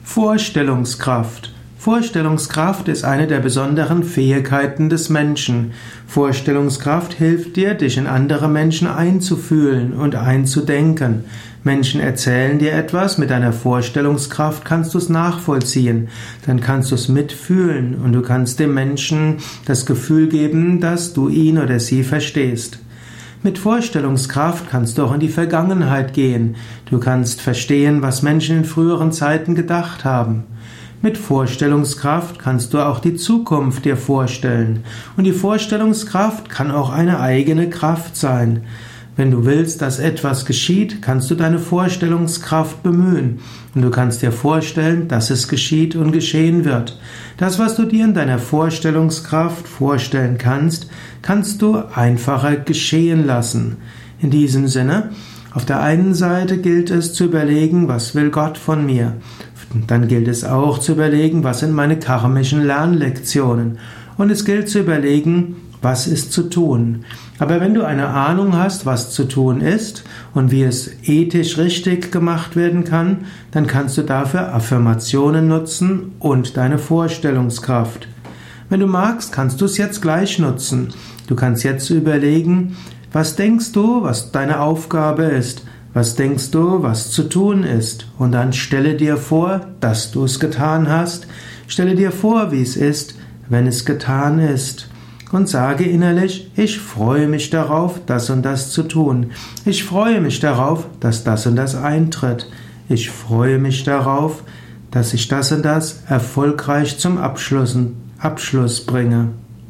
Vorstellungskraft. Vorstellungskraft ist eine der besonderen Fähigkeiten des Menschen. Vorstellungskraft hilft dir, dich in andere Menschen einzufühlen und einzudenken. Menschen erzählen dir etwas, mit deiner Vorstellungskraft kannst du es nachvollziehen, dann kannst du es mitfühlen und du kannst dem Menschen das Gefühl geben, dass du ihn oder sie verstehst. Mit Vorstellungskraft kannst du auch in die Vergangenheit gehen. Du kannst verstehen, was Menschen in früheren Zeiten gedacht haben. Mit Vorstellungskraft kannst du auch die Zukunft dir vorstellen. Und die Vorstellungskraft kann auch eine eigene Kraft sein. Wenn du willst, dass etwas geschieht, kannst du deine Vorstellungskraft bemühen. Und du kannst dir vorstellen, dass es geschieht und geschehen wird. Das, was du dir in deiner Vorstellungskraft vorstellen kannst, kannst du einfacher geschehen lassen. In diesem Sinne, auf der einen Seite gilt es zu überlegen, was will Gott von mir? Dann gilt es auch zu überlegen, was sind meine karmischen Lernlektionen? Und es gilt zu überlegen, was ist zu tun? Aber wenn du eine Ahnung hast, was zu tun ist und wie es ethisch richtig gemacht werden kann, dann kannst du dafür Affirmationen nutzen und deine Vorstellungskraft. Wenn du magst, kannst du es jetzt gleich nutzen. Du kannst jetzt überlegen, was denkst du, was deine Aufgabe ist? Was denkst du, was zu tun ist? Und dann stelle dir vor, dass du es getan hast. Stelle dir vor, wie es ist, wenn es getan ist. Und sage innerlich, ich freue mich darauf, das und das zu tun. Ich freue mich darauf, dass das und das eintritt. Ich freue mich darauf, dass ich das und das erfolgreich zum Abschluss bringe.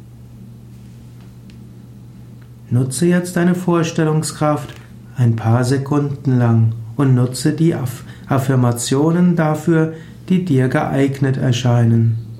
Nutze jetzt deine Vorstellungskraft ein paar Sekunden lang und nutze die Affirmationen dafür, die dir geeignet erscheinen.